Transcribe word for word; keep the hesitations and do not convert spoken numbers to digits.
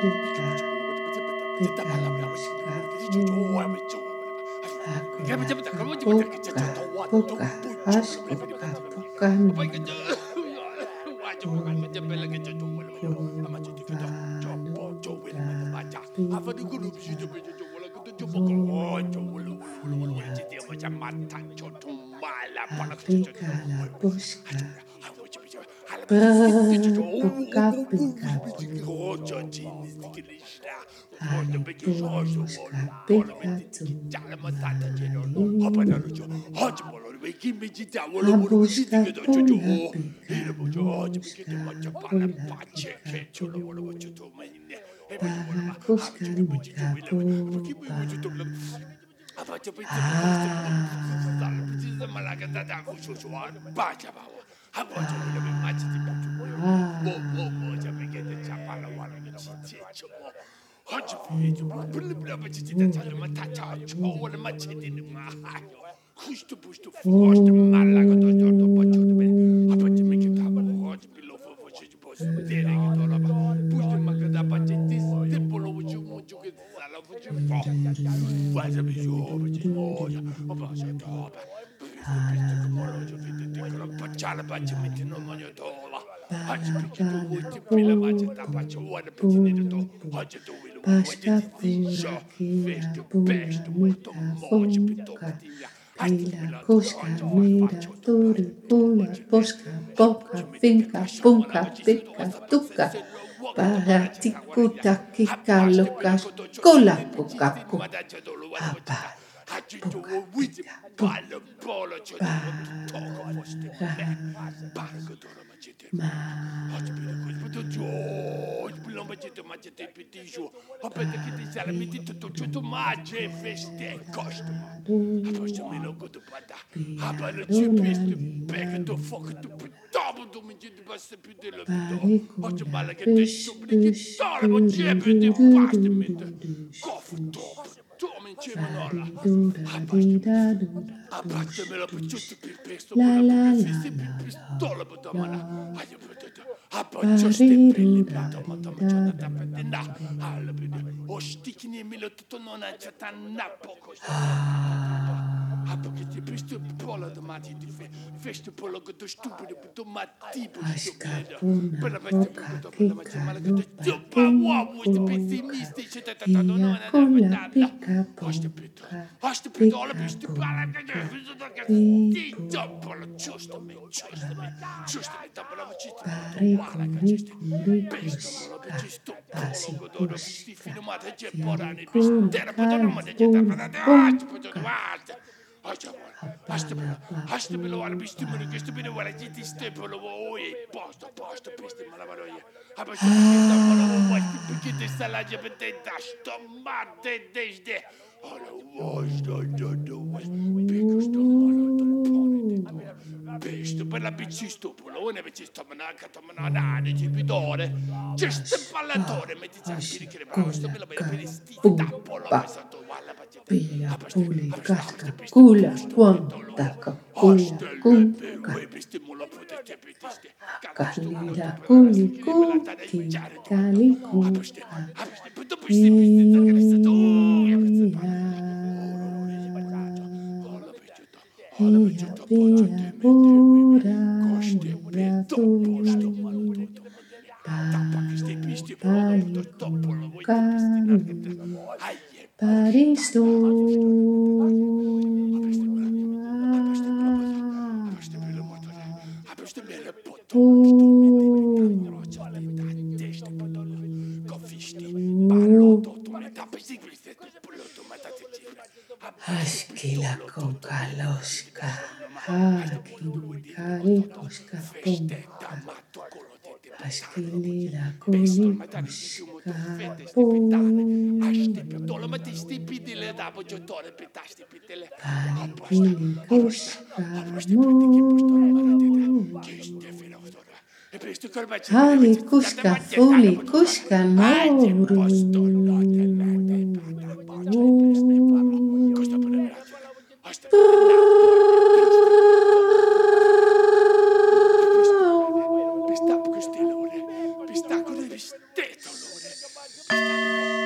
pika, pika loska, o, akula ka poka, poka, haskuka, poka nuna, puka luka, pika, lufia tu, Afrika la poska, puka pika pu, hale poska, pika tu, malali. Abuska pula pika luska pula pika pu parakuska nika pupa Bala pu pu pu pu Paska pura kila pula mika funka Pila kuska mira turi pula poska poka finka punka pika tuka Para tikuta kika lukas kula kuka ku Hapa puka pika pu Barikura push push do do do do do do dush dush Bari do da di da do da dush dush La la la la la la Bari do da di da do do Ashkapuna poka kika lupa punka Iya kula pika punka Pika punka Pipu Pari kuri kuri kushka Pasi kushka Kiri kula kala pula punka Hapala papupa Beste per la bicisto polone bicisto manaka tomana de tipidore just pallatore metti già spiri che bravo sto per la per sti tappolo pesato wala Pia puli kaska kula kuanta kakula kunka Kalira kuli kuki kali kuka Iya pia pura niya tu Pali kukanu Paristu Ashkila kokaloska Hakili karikoska punka Ashkili la kulikuska Panikili kuska mu Hali kuska fuli kuska moru Hasta luego.